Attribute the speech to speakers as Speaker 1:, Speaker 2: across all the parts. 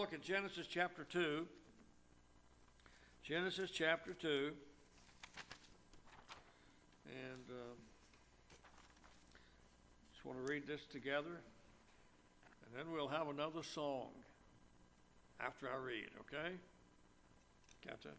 Speaker 1: look at Genesis chapter 2. Genesis chapter 2. And just want to read this together. And then we'll have another song after I read, okay? Got that?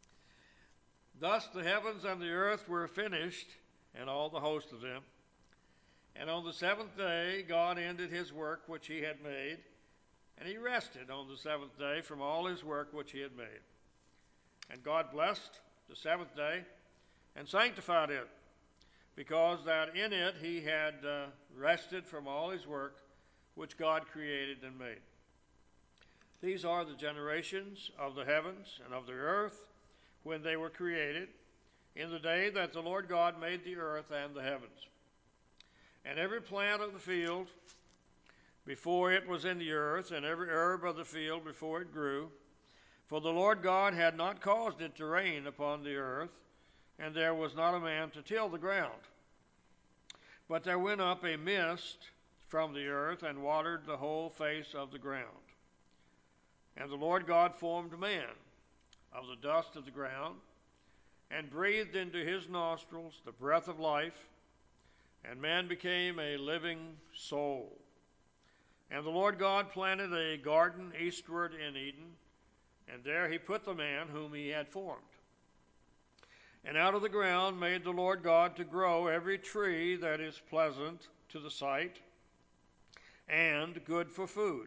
Speaker 1: Thus the heavens and the earth were finished, and all the host of them. And on the seventh day God ended his work which he had made, and he rested on the seventh day from all his work which he had made. And God blessed the seventh day and sanctified it, because that in it he had rested from all his work which God created and made. These are the generations of the heavens and of the earth when they were created, in the day that the Lord God made the earth and the heavens. And every plant of the field before it was in the earth, and every herb of the field before it grew. For the Lord God had not caused it to rain upon the earth, and there was not a man to till the ground. But there went up a mist from the earth, and watered the whole face of the ground. And the Lord God formed man of the dust of the ground, and breathed into his nostrils the breath of life, and man became a living soul. And the Lord God planted a garden eastward in Eden, and there he put the man whom he had formed. And out of the ground made the Lord God to grow every tree that is pleasant to the sight, and good for food.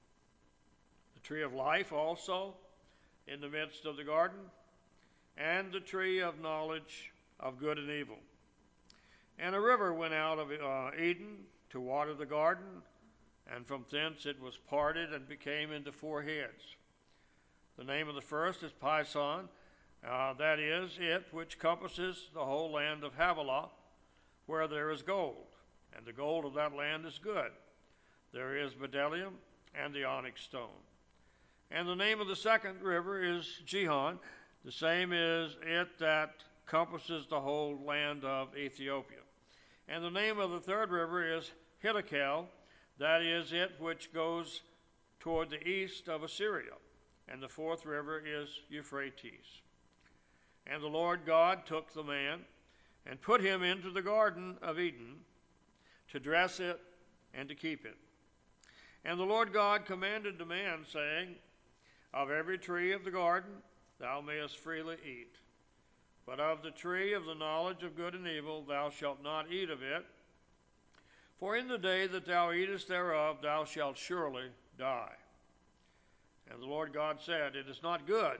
Speaker 1: The tree of life also in the midst of the garden, and the tree of knowledge of good and evil. And a river went out of Eden to water the garden, and from thence it was parted and became into four heads. The name of the first is Pison, that is, it which compasses the whole land of Havilah, where there is gold, and the gold of that land is good. There is bdellium and the onyx stone. And the name of the second river is Gihon, the same is it that compasses the whole land of Ethiopia. And the name of the third river is Hiddekel, that is it which goes toward the east of Assyria. And the fourth river is Euphrates. And the Lord God took the man and put him into the garden of Eden to dress it and to keep it. And the Lord God commanded the man, saying, Of every tree of the garden thou mayest freely eat, but of the tree of the knowledge of good and evil thou shalt not eat of it, for in the day that thou eatest thereof thou shalt surely die. And the Lord God said, It is not good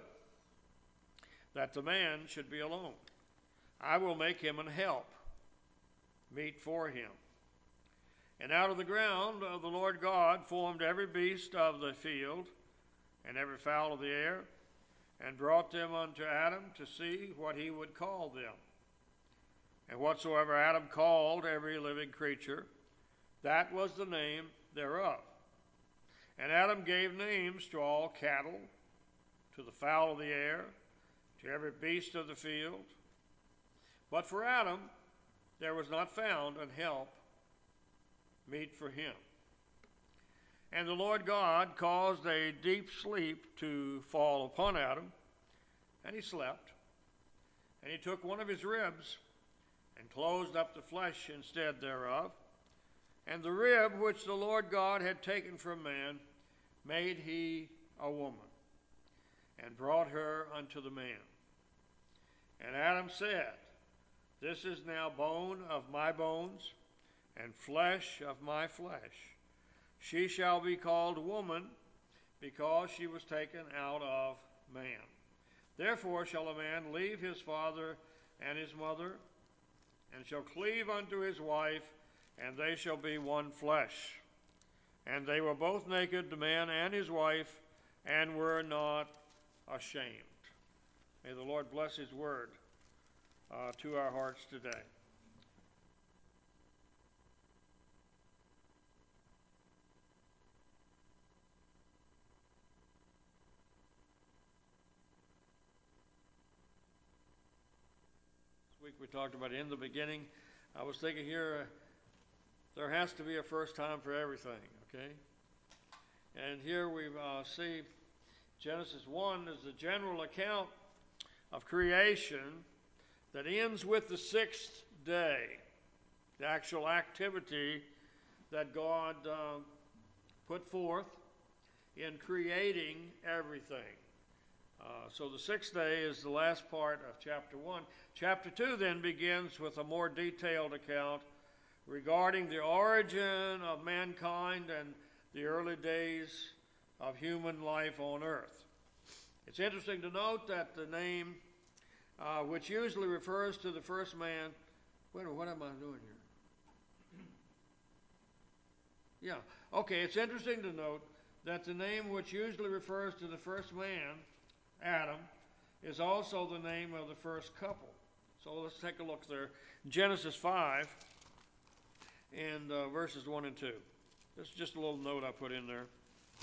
Speaker 1: that the man should be alone. I will make him an help, meet for him. And out of the ground the Lord God formed every beast of the field, and every fowl of the air, and brought them unto Adam to see what he would call them. And whatsoever Adam called every living creature, that was the name thereof. And Adam gave names to all cattle, to the fowl of the air, to every beast of the field. But for Adam there was not found an help meet for him. And the Lord God caused a deep sleep to fall upon Adam, and he slept. And he took one of his ribs and closed up the flesh instead thereof. And the rib which the Lord God had taken from man made he a woman, and brought her unto the man. And Adam said, This is now bone of my bones, and flesh of my flesh. She shall be called woman, because she was taken out of man. Therefore shall a man leave his father and his mother, and shall cleave unto his wife, and they shall be one flesh. And they were both naked, the man and his wife, and were not ashamed. May the Lord bless his word to our hearts today. This week we talked about in the beginning. I was thinking here, there has to be a first time for everything, okay? And here we see Genesis 1 is the general account of creation that ends with the sixth day, the actual activity that God put forth in creating everything. So the sixth day is the last part of chapter 1. Chapter 2 then begins with a more detailed account regarding the origin of mankind and the early days of human life on earth. It's interesting to note that the name, which usually refers to the first man, what am I doing here? Yeah, okay, it's interesting to note that the name which usually refers to the first man, Adam, is also the name of the first couple. So let's take a look there. Genesis 5 and verses 1 and 2. This is just a little note I put in there.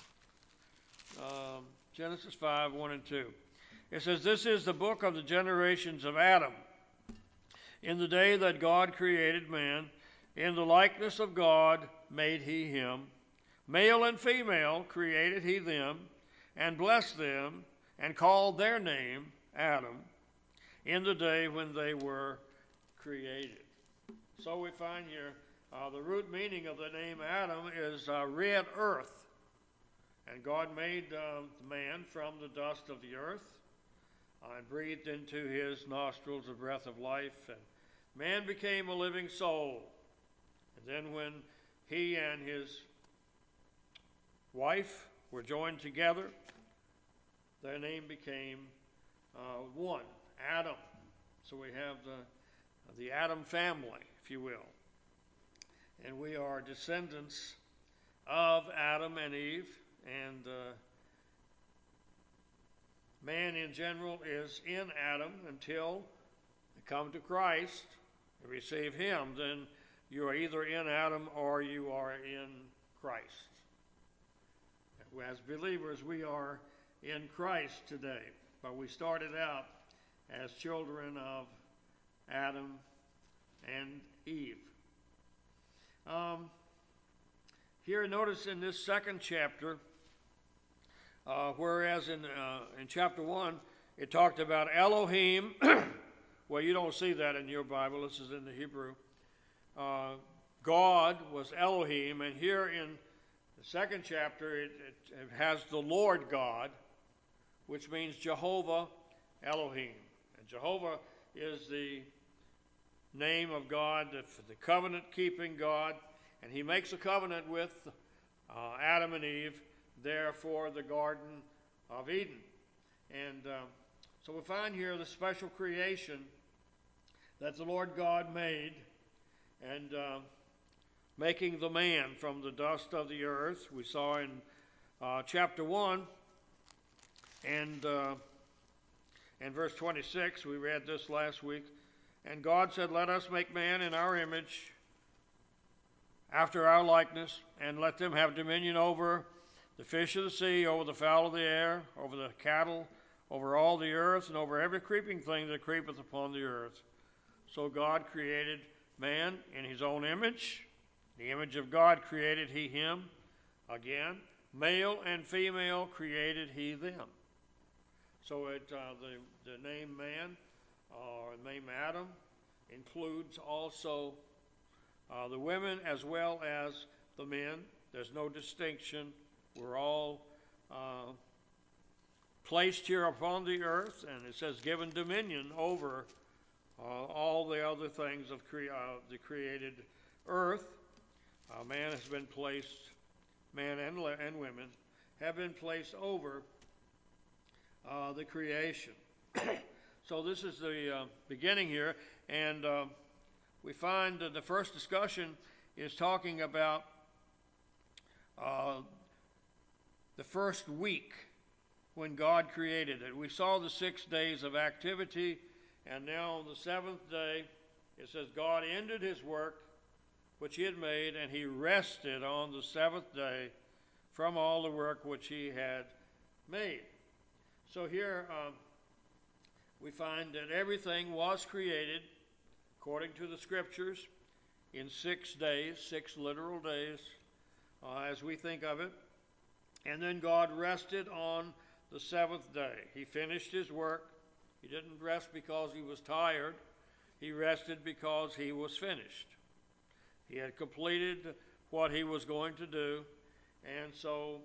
Speaker 1: Genesis 5, 1 and 2. It says, "This is the book of the generations of Adam. In the day that God created man, in the likeness of God made he him. Male and female created he them, and blessed them, and called their name Adam, in the day when they were created." So we find here the root meaning of the name Adam is red earth. And God made the man from the dust of the earth and breathed into his nostrils the breath of life, and man became a living soul. And then when he and his wife were joined together, their name became one, Adam. So we have the Adam family, if you will. And we are descendants of Adam and Eve, and man in general is in Adam until you come to Christ and receive him. Then you are either in Adam or you are in Christ. As believers, we are in Christ today, but we started out as children of Adam and Eve. Here, notice in this second chapter, whereas in chapter 1, it talked about Elohim. Well, you don't see that in your Bible. This is in the Hebrew. God was Elohim, and here in the second chapter, it has the Lord God, which means Jehovah Elohim. And Jehovah is the name of God, the covenant-keeping God, and he makes a covenant with Adam and Eve there for the Garden of Eden. And so we find here the special creation that the Lord God made, and making the man from the dust of the earth. We saw in chapter 1 and verse 26, we read this last week, "And God said, Let us make man in our image, after our likeness, and let them have dominion over the fish of the sea, over the fowl of the air, over the cattle, over all the earth, and over every creeping thing that creepeth upon the earth." So God created man in his own image. The image of God created he him. Again, male and female created he them. So the name man, or the name Adam, includes also the women as well as the men. There's no distinction. We're all placed here upon the earth, and it says given dominion over all the other things of the created earth. Man has been placed, man and women have been placed over the creation. So this is the beginning here, and we find that the first discussion is talking about the first week when God created it. We saw the 6 days of activity, and now on the seventh day, it says God ended his work which he had made, and he rested on the seventh day from all the work which he had made. So here we find that everything was created according to the scriptures in 6 days, 6 literal days, as we think of it. And then God rested on the seventh day. He finished his work. He didn't rest because he was tired. He rested because he was finished. He had completed what he was going to do. And so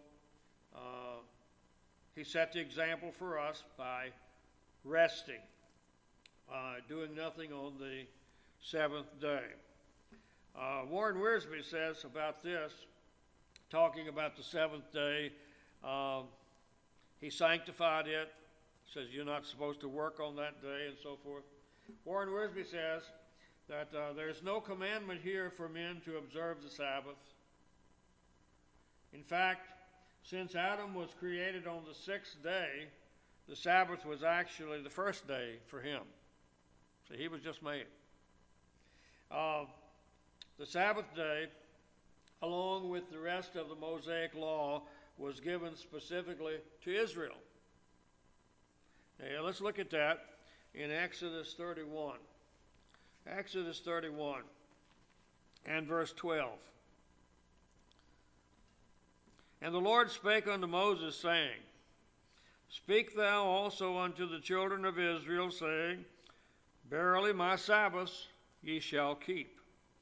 Speaker 1: he set the example for us by resting, doing nothing on the seventh day. Warren Wiersbe says about this, talking about the seventh day, he sanctified it, says you're not supposed to work on that day and so forth. Warren Wiersbe says that there's no commandment here for men to observe the Sabbath. In fact, since Adam was created on the sixth day, the Sabbath was actually the first day for him. So he was just made. The Sabbath day, along with the rest of the Mosaic law, was given specifically to Israel. Now, let's look at that in Exodus 31. Exodus 31 and verse 12. And the Lord spake unto Moses, saying, Speak thou also unto the children of Israel, saying, Verily my Sabbaths ye shall keep.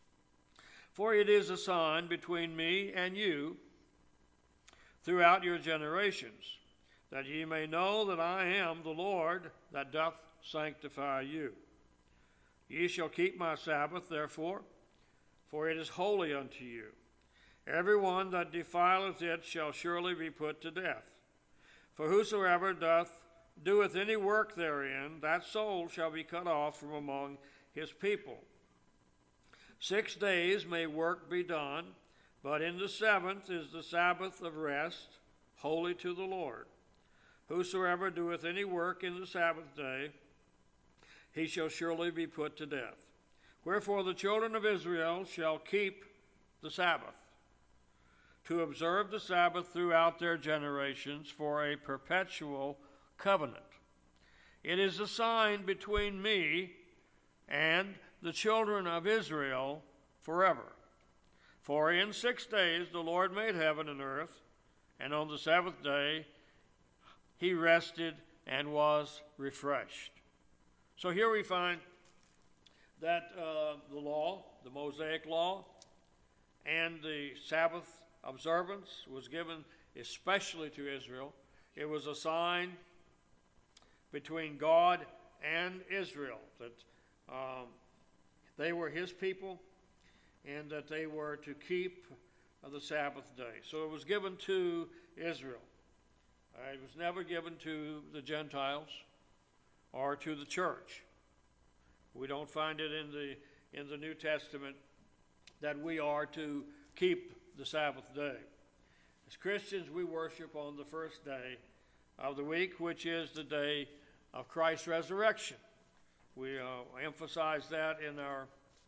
Speaker 1: For it is a sign between me and you throughout your generations, that ye may know that I am the Lord that doth sanctify you. Ye shall keep my Sabbath, therefore, for it is holy unto you. Every one that defileth it shall surely be put to death. For whosoever doeth any work therein, that soul shall be cut off from among his people. 6 days may work be done, but in the seventh is the Sabbath of rest, holy to the Lord. Whosoever doeth any work in the Sabbath day, he shall surely be put to death. Wherefore the children of Israel shall keep the Sabbath, to observe the Sabbath throughout their generations for a perpetual covenant. It is a sign between me and the children of Israel forever. For in 6 days the Lord made heaven and earth, and on the seventh day he rested and was refreshed. So here we find that the law, the Mosaic law, and the Sabbath observance was given especially to Israel. It was a sign between God and Israel that they were his people and that they were to keep the Sabbath day. So it was given to Israel. It was never given to the Gentiles or to the church. We don't find it in the New Testament that we are to keep the Sabbath day. As Christians, we worship on the first day of the week, which is the day of Christ's resurrection. We emphasize that in our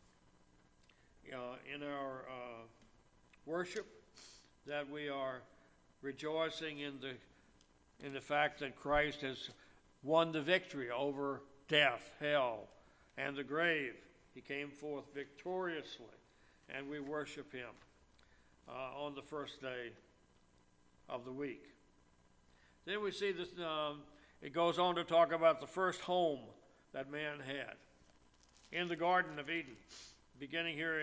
Speaker 1: worship, that we are rejoicing in the fact that Christ has won the victory over death, hell, and the grave. He came forth victoriously, and we worship him on the first day of the week. Then we see this, it goes on to talk about the first home that man had in the Garden of Eden. Beginning here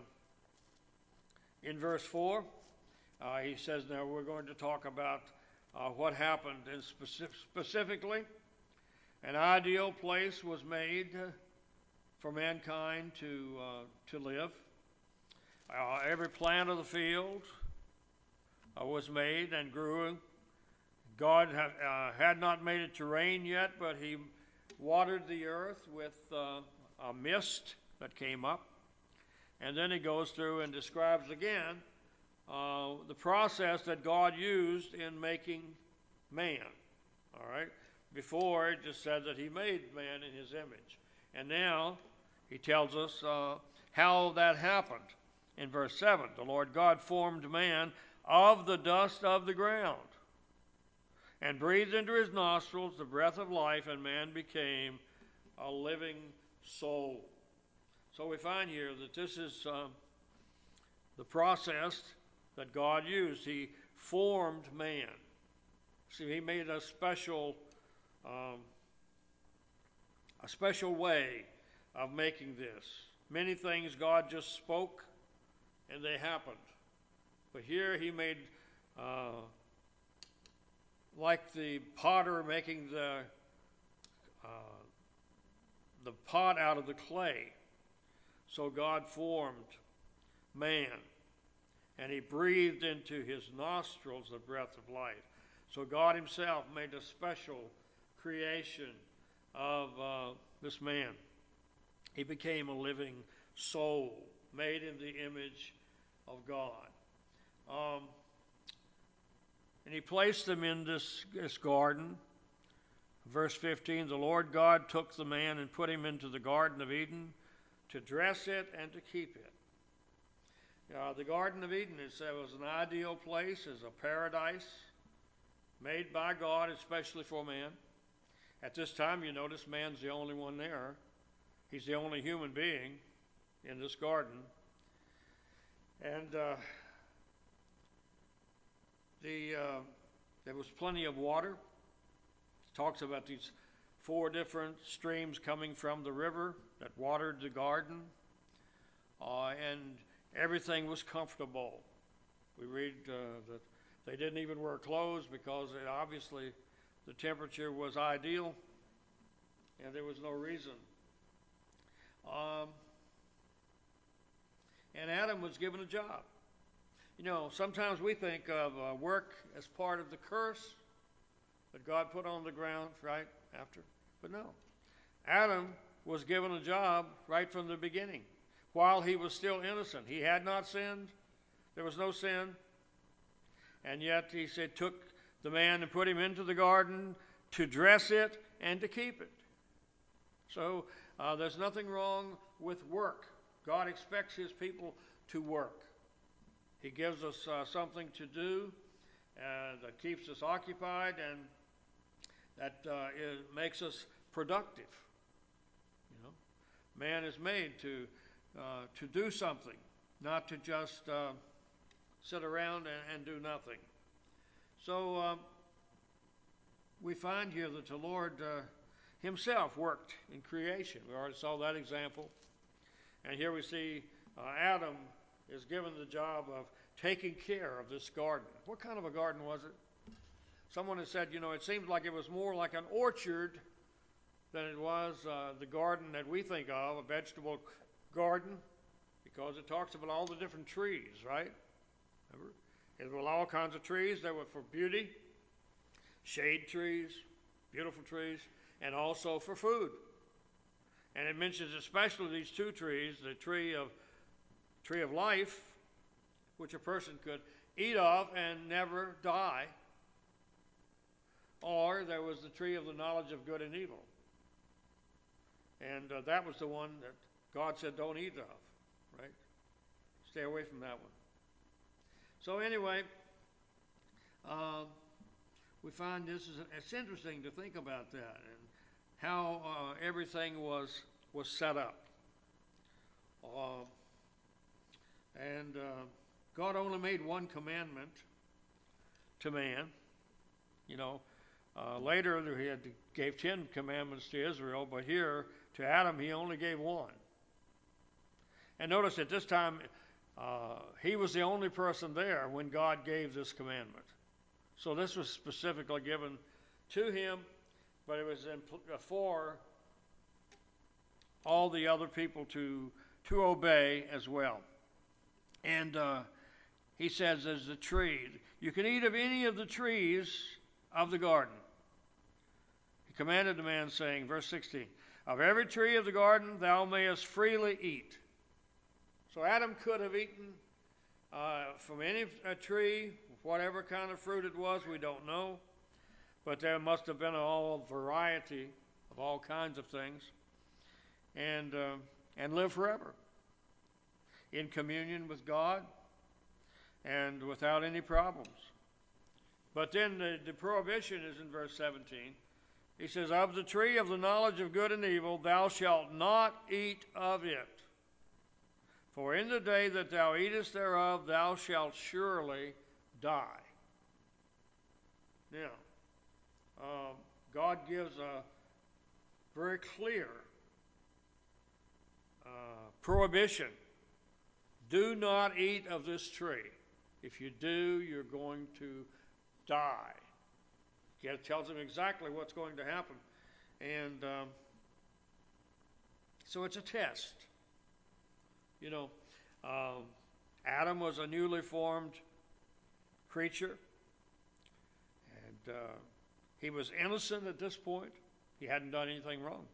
Speaker 1: in verse 4, he says, now we're going to talk about what happened, and specifically, an ideal place was made for mankind to live. Every plant of the field was made and grew. God had not made it to rain yet, but he watered the earth with a mist that came up. And then he goes through and describes again the process that God used in making man. All right? Before, it just said that he made man in his image. And now he tells us how that happened. In verse 7, the Lord God formed man of the dust of the ground and breathed into his nostrils the breath of life, and man became a living soul. So we find here that this is the process that God used. He formed man. See, he made a special way of making this. Many things God just spoke and they happened. But here he made, like the potter making the pot out of the clay. So God formed man, and he breathed into his nostrils the breath of life. So God himself made a special creation of this man. He became a living soul, made in the image of God. And he placed them in this garden. Verse 15, the Lord God took the man and put him into the Garden of Eden to dress it and to keep it. The Garden of Eden, it said, was an ideal place, as a paradise made by God, especially for man. At this time, you notice man's the only one there. He's the only human being in this garden. And there was plenty of water. It talks about these 4 different streams coming from the river that watered the garden. And everything was comfortable. We read that they didn't even wear clothes because obviously the temperature was ideal and there was no reason. And Adam was given a job. You know, sometimes we think of work as part of the curse that God put on the ground right after. But no. Adam was given a job right from the beginning while he was still innocent. He had not sinned. There was no sin. And yet he said, took the man and put him into the garden to dress it and to keep it. So there's nothing wrong with work. God expects his people to work. He gives us something to do that keeps us occupied and that makes us productive. You know, man is made to do something, not to just sit around and do nothing. So we find here that the Lord himself worked in creation. We already saw that example. And here we see Adam is given the job of taking care of this garden. What kind of a garden was it? Someone has said, you know, it seems like it was more like an orchard than it was the garden that we think of, a vegetable garden, because it talks about all the different trees, right? Remember? There were all kinds of trees that were for beauty, shade trees, beautiful trees, and also for food. And it mentions especially these 2 trees, the tree of life, which a person could eat of and never die, or there was the tree of the knowledge of good and evil. And that was the one that God said don't eat of, right? Stay away from that one. So anyway, we find it's interesting to think about that and how everything was set up. And God only made one commandment to man. You know, later he gave 10 commandments to Israel, but here to Adam he only gave one. And notice at this time he was the only person there when God gave this commandment. So this was specifically given to him, but it was for all the other people to obey as well. And he says, there's a tree. You can eat of any of the trees of the garden. He commanded the man, saying, verse 16, of every tree of the garden thou mayest freely eat. So Adam could have eaten from any tree, whatever kind of fruit it was, we don't know. But there must have been a variety of all kinds of things. And live forever in communion with God and without any problems. But then the prohibition is in verse 17. He says, of the tree of the knowledge of good and evil thou shalt not eat of it. For in the day that thou eatest thereof thou shalt surely die. Now, God gives a very clear prohibition. Do not eat of this tree. If you do, you're going to die. It tells them exactly what's going to happen. And so it's a test. You know, Adam was a newly formed creature. And he was innocent at this point. He hadn't done anything wrong.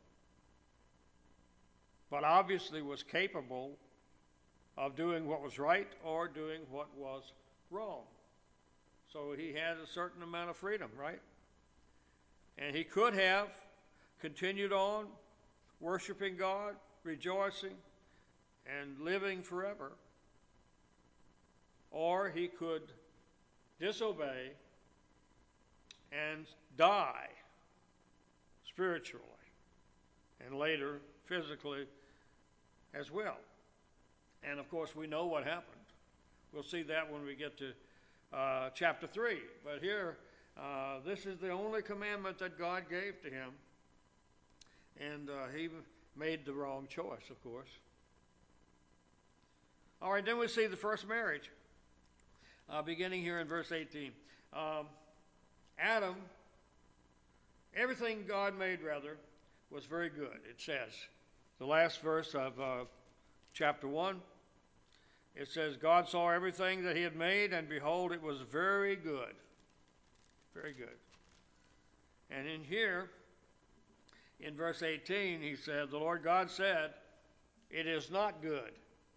Speaker 1: But obviously was capable of doing what was right or doing what was wrong. So he had a certain amount of freedom, right? And he could have continued on worshiping God, rejoicing, and living forever. Or he could disobey and die spiritually and later physically as well. And of course, we know what happened. We'll see that when we get to chapter 3. But here, this is the only commandment that God gave to him. And he made the wrong choice, of course. All right, then we see the first marriage, beginning here in verse 18. Adam, everything God made, rather, was very good, it says. The last verse of chapter 1, it says, God saw everything that he had made, and behold, it was very good. Very good. And in here, in verse 18, he said, the Lord God said, it is not good.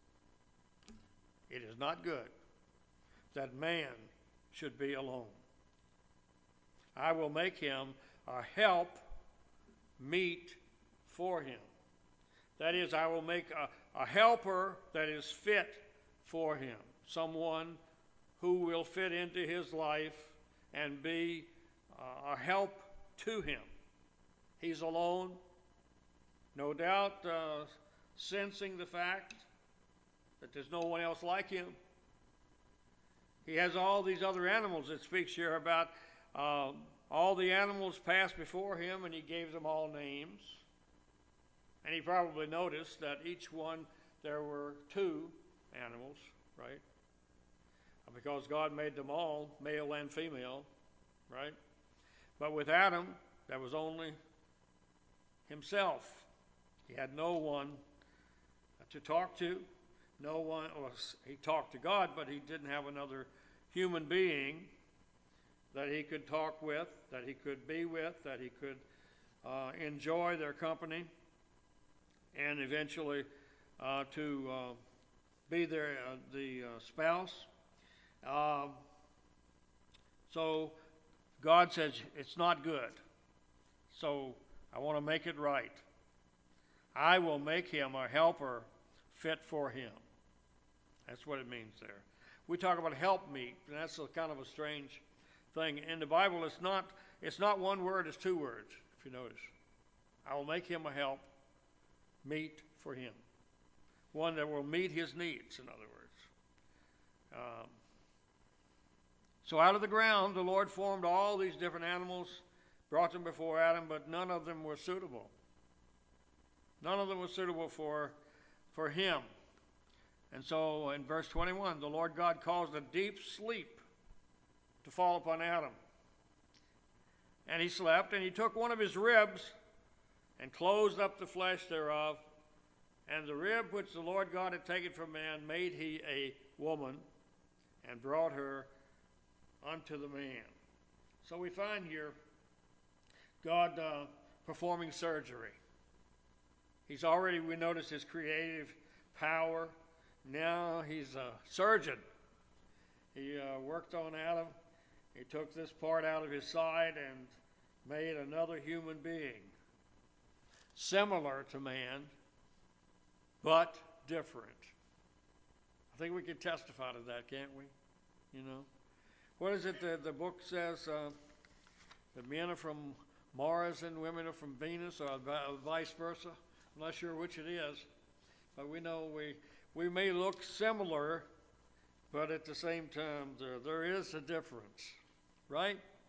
Speaker 1: It is not good that man should be alone. I will make him a help meet for him. That is, I will make a helper that is fit for him. Someone who will fit into his life and be a help to him. He's alone, no doubt sensing the fact that there's no one else like him. He has all these other animals. It speaks here about all the animals passed before him, and he gave them all names. And he probably noticed that each one, there were 2 animals, right? Because God made them all, male and female, right? But with Adam, there was only himself. He had no one to talk to. No one, or he talked to God, but he didn't have another human being that he could talk with, that he could be with, that he could enjoy their company, and eventually to be the spouse. So God says it's not good. So I want to make it right. I will make him a helper fit for him. That's what it means there. We talk about helpmeet, and that's a kind of a strange thing. In the Bible, it's not one word, it's 2 words, if you notice. I will make him a help meet for him. One that will meet his needs, in other words. So out of the ground, the Lord formed all these different animals, brought them before Adam, but none of them were suitable. None of them were suitable for him. And so in verse 21, the Lord God caused a deep sleep to fall upon Adam. And he slept, and he took one of his ribs and closed up the flesh thereof. And the rib which the Lord God had taken from man made he a woman and brought her unto the man. So we find here God performing surgery. He's already, we notice his creative power. Now he's a surgeon. He worked on Adam. He took this part out of his side and made another human being, similar to man, but different. I think we can testify to that, can't we? You know, what is it that the book says? That men are from Mars and women are from Venus, or vice versa. I'm not sure which it is, but we know we may look similar, but at the same time there is a difference, right?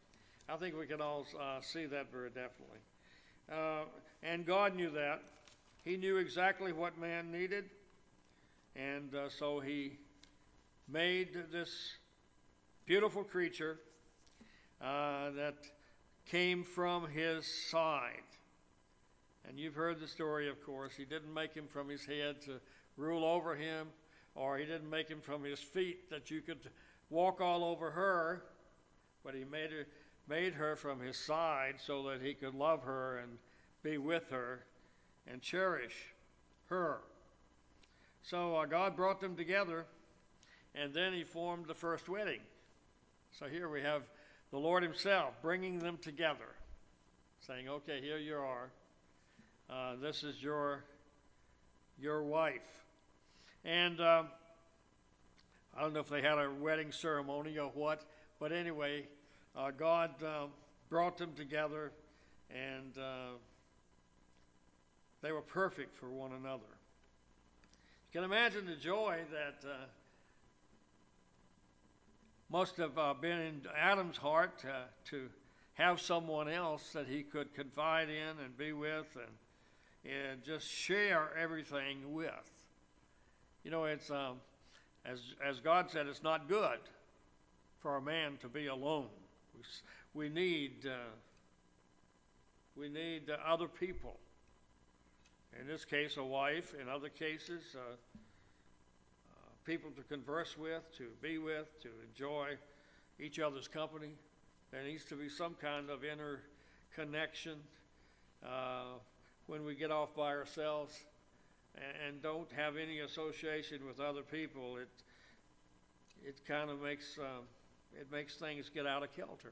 Speaker 1: I think we can all see that very definitely. And God knew that. He knew exactly what man needed, and so he made this beautiful creature that came from his side. And you've heard the story, of course. He didn't make him from his head to rule over him, or he didn't make him from his feet that you could walk all over her, but he made her from his side so that he could love her and be with her and cherish her. So God brought them together, and then he formed the first wedding. So here we have the Lord himself bringing them together, saying, okay, here you are. This is your wife. And I don't know if they had a wedding ceremony or what, but anyway, God brought them together, and they were perfect for one another. You can imagine the joy that must have been in Adam's heart to have someone else that he could confide in and be with and just share everything with. You know, it's as God said, it's not good for a man to be alone. We need other people. In this case, a wife. In other cases, people to converse with, to be with, to enjoy each other's company. There needs to be some kind of inner connection when we get off by ourselves and don't have any association with other people. It kind of makes things get out of kilter.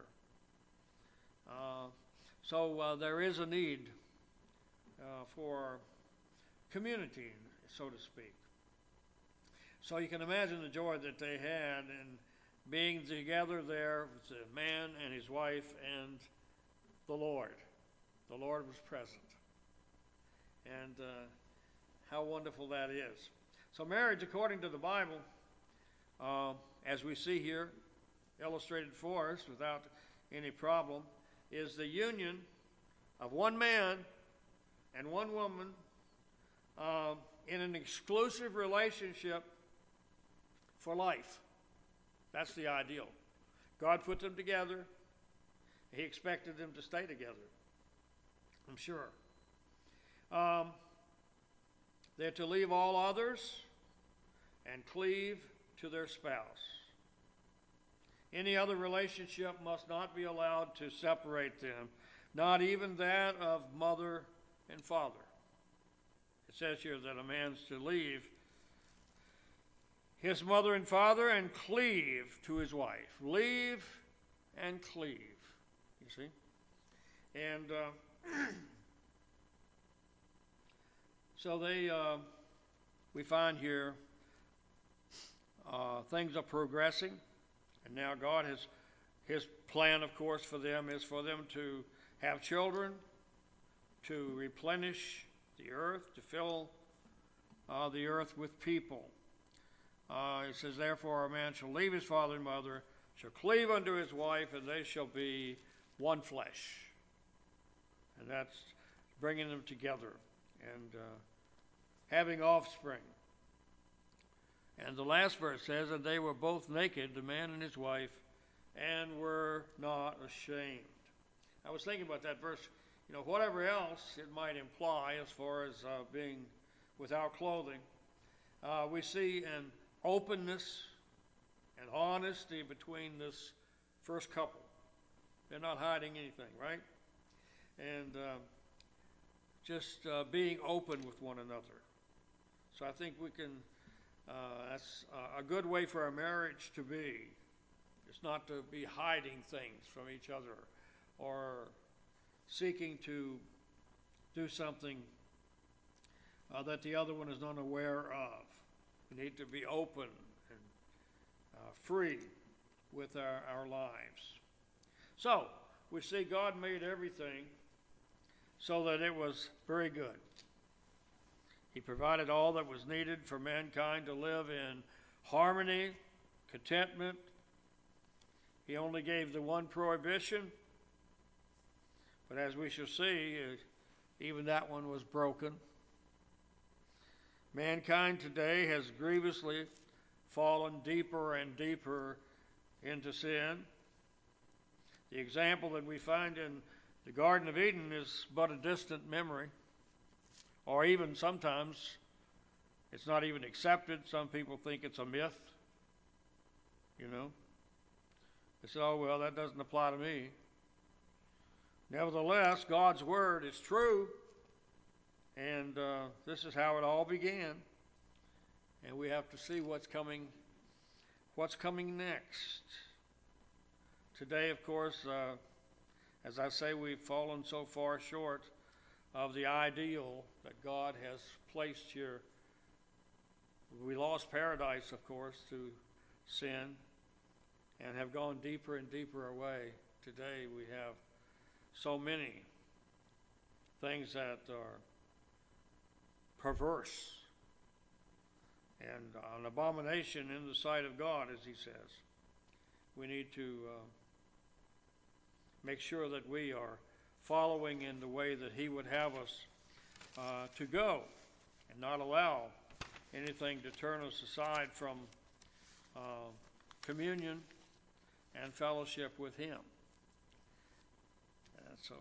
Speaker 1: So there is a need for community, so to speak. So you can imagine the joy that they had in being together there with the man and his wife and the Lord. The Lord was present. And how wonderful that is. So marriage, according to the Bible, as we see here, illustrated for us without any problem, is the union of one man and one woman in an exclusive relationship for life. That's the ideal. God put them together. He expected them to stay together, I'm sure. They're to leave all others and cleave to their spouse. Any other relationship must not be allowed to separate them, not even that of mother and father. It says here that a man's to leave his mother and father and cleave to his wife. Leave and cleave, you see. And so we find here things are progressing, and now God has, his plan, of course, for them is for them to have children, to replenish the earth, to fill the earth with people. It says, therefore a man shall leave his father and mother, shall cleave unto his wife, and they shall be one flesh. And that's bringing them together and having offspring. And the last verse says, and they were both naked, the man and his wife, and were not ashamed. I was thinking about that verse. You know, whatever else it might imply as far as being without clothing, we see an openness and honesty between this first couple. They're not hiding anything, right? And just being open with one another. So I think we can, that's a good way for a marriage to be. It's not to be hiding things from each other or seeking to do something that the other one is unaware of. We need to be open and free with our lives. So, we see God made everything so that it was very good. He provided all that was needed for mankind to live in harmony, contentment. He only gave the one prohibition, But as we shall see, even that one was broken. Mankind today has grievously fallen deeper and deeper into sin. The example that we find in the Garden of Eden is but a distant memory, or even sometimes it's not even accepted. Some people think it's a myth, you know. They say, oh, well, that doesn't apply to me. Nevertheless, God's Word is true, and this is how it all began. And we have to see what's coming next. Today, of course, as I say, we've fallen so far short of the ideal that God has placed here. We lost paradise, of course, through sin and have gone deeper and deeper away. Today we have so many things that are perverse and an abomination in the sight of God, as he says. We need to make sure that we are following in the way that he would have us to go, and not allow anything to turn us aside from communion and fellowship with him. And so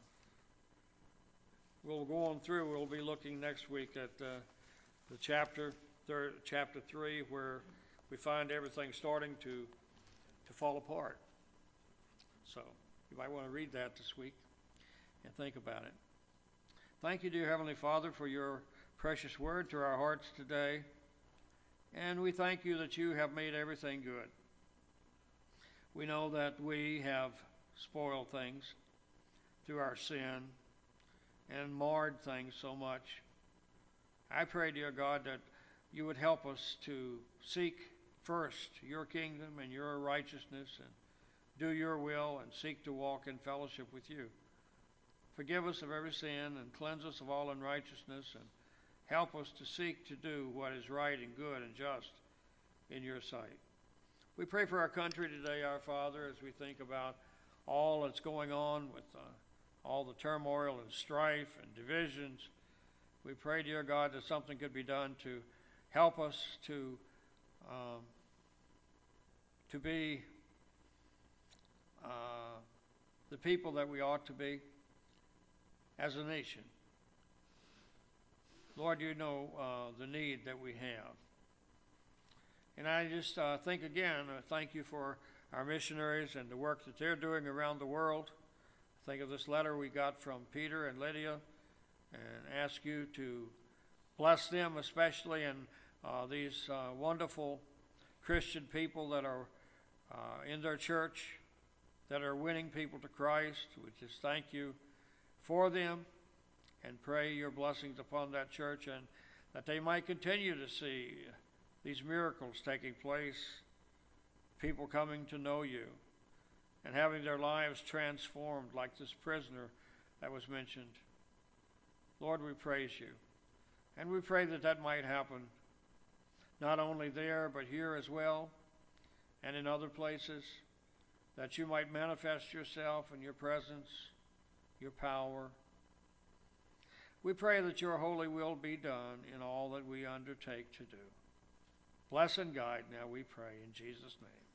Speaker 1: we'll go on through. We'll be looking next week at the chapter 3, where we find everything starting to fall apart. So you might want to read that this week and think about it. Thank you, dear Heavenly Father, for your precious word to our hearts today. And we thank you that you have made everything good. We know that we have spoiled things through our sin and marred things so much. I pray, dear God, that you would help us to seek first your kingdom and your righteousness, and do your will and seek to walk in fellowship with you. Forgive us of every sin and cleanse us of all unrighteousness, and help us to seek to do what is right and good and just in your sight. We pray for our country today, our Father, as we think about all that's going on with all the turmoil and strife and divisions. We pray, dear God, that something could be done to help us to be the people that we ought to be as a nation. Lord, you know the need that we have. And I just think again, thank you for our missionaries and the work that they're doing around the world. Think of this letter we got from Peter and Lydia, and ask you to bless them especially, and these wonderful Christian people that are in their church, that are winning people to Christ. We just thank you for them and pray your blessings upon that church, and that they might continue to see these miracles taking place, people coming to know you and having their lives transformed, like this prisoner that was mentioned. Lord, we praise you, and we pray that that might happen not only there but here as well, and in other places, that you might manifest yourself and your presence, your power. We pray that your holy will be done in all that we undertake to do. Bless and guide now, we pray, in Jesus' name.